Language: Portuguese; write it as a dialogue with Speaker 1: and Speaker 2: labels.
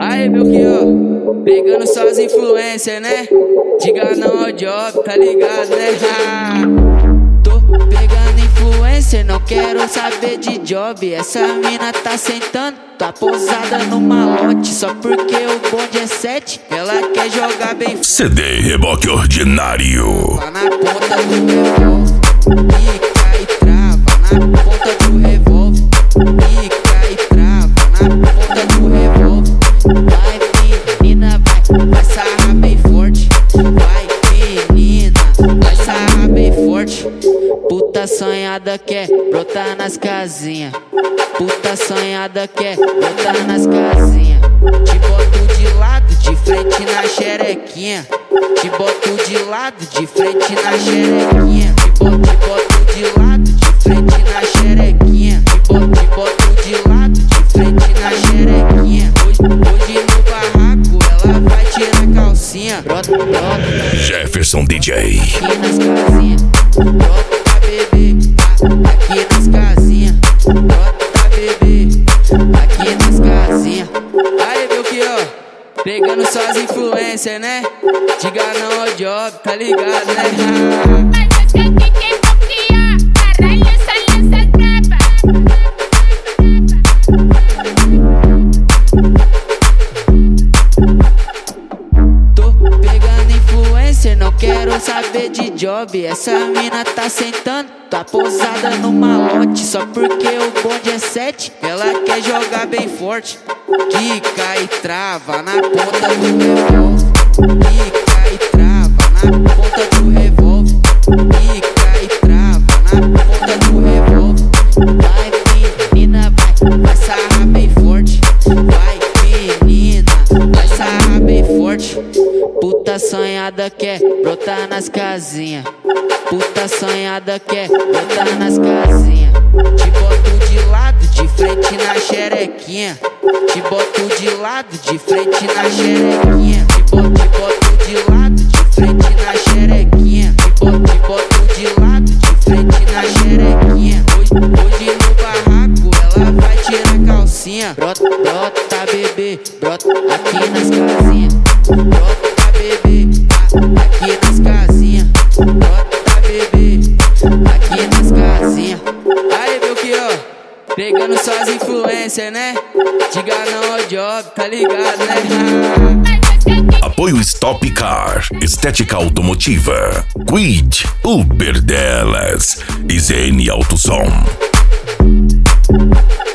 Speaker 1: Aí, meu que ó, pegando só as influências, né? Diga não ao job, tá ligado, né? Tô pegando influencer, não quero saber de job. Essa mina tá sentando, tá posada no malote. Só porque o bonde é 7, ela quer jogar bem forte.
Speaker 2: CD Reboque Ordinário.
Speaker 1: Lá na ponta do revólver, pica e trava. Na ponta do revólver, pica e trava. Na ponta do revólver. Vai menina, vai sarrar bem forte. Vai menina, vai sarrar bem forte. Puta sonhada quer brotar nas casinhas. Puta sonhada quer brotar nas casinhas. Te boto de lado, de frente na xerequinha. Te boto de lado, de frente na xerequinha. Te boto de lado, de frente na xerequinha. Te boto de lado, de frente na xerequinha. Hoje no barraco ela vai tirar calcinha. Brota,
Speaker 2: Jefferson DJ.
Speaker 1: aqui nas casinhas. Brota, bebê, aqui nas casinhas. Brota, bebê, aqui nas casinhas. Aí, meu que ó, pegando só as influências, né? Diga não ao job, tá ligado, né?
Speaker 3: Mas eu sei que quem confia, caralho, essa lança braba.
Speaker 1: Tô pegando influencer, não quero saber de job. Essa mina tá sentando, tá posada no malote. Só porque o bonde é 7, ela quer jogar bem forte. Quica e trava na ponta do revólver. Quica e trava na ponta do revólver. Quica e trava na ponta do revólver. Vai menina, vai sarrar bem forte. Vai menina, vai sarrar bem forte. Puta sonhada quer brotar nas casinhas. Puta sonhada quer brotar nas casinhas. Te boto de lado, de frente na xerequinha. Te boto de lado, de frente na xerequinha. Te boto de lado, de frente na xerequinha. Te boto de lado, de frente na xerequinha. Hoje no barraco ela vai tirar calcinha. Brota, bebê, brota aqui nas casinhas. Brota, bebê, aqui nas casinhas. Brota, bebê, aqui nas casinhas. Aí, meu que ó, pegando só as influências, né? Diga não ao job, tá ligado, né?
Speaker 2: Apoio Stop Car, Estética Automotiva, Quid, Uber delas e ZN Autosom.